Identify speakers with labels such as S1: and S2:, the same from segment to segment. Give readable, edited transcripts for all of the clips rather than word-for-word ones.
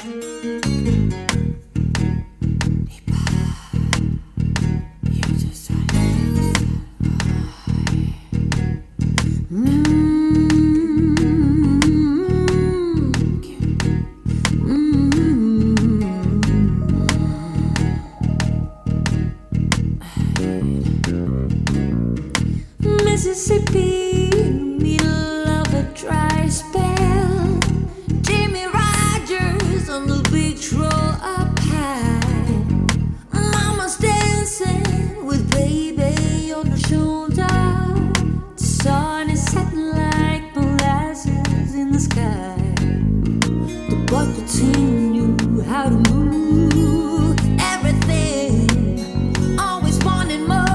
S1: Mississippi, middle of a dry spell. Jimmy Rogers on the beach, roll up high. Mama's dancing with baby on her shoulder. The sun is setting like molasses in the sky. The boy continued how to move everything, always wanting more.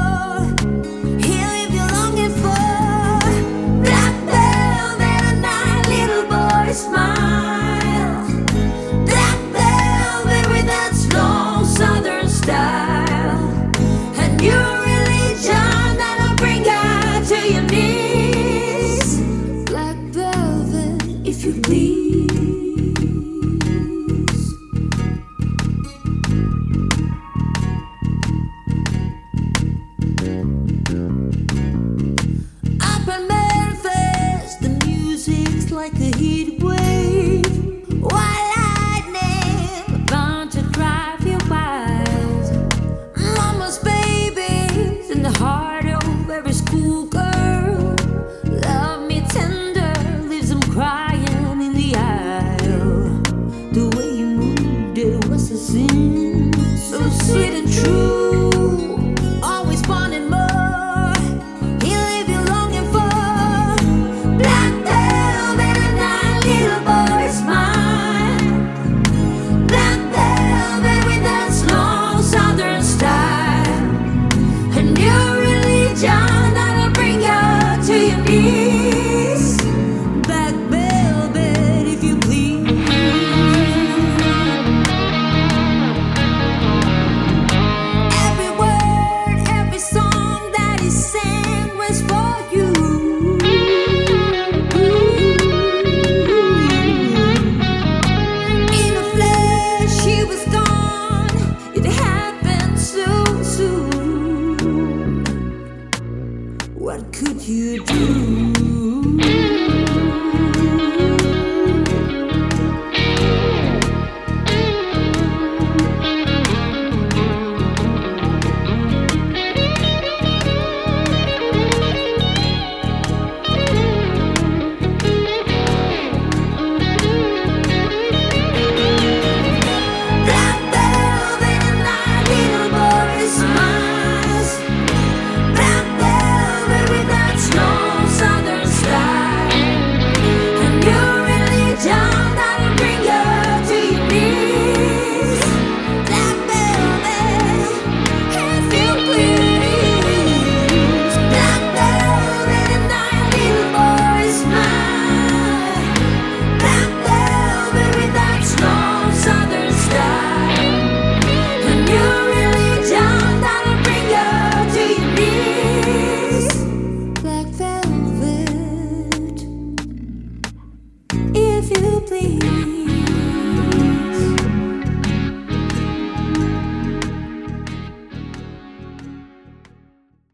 S1: Smile, black velvet with that slow southern style, and your religion that'll bring you to your knees. Black velvet, if you please.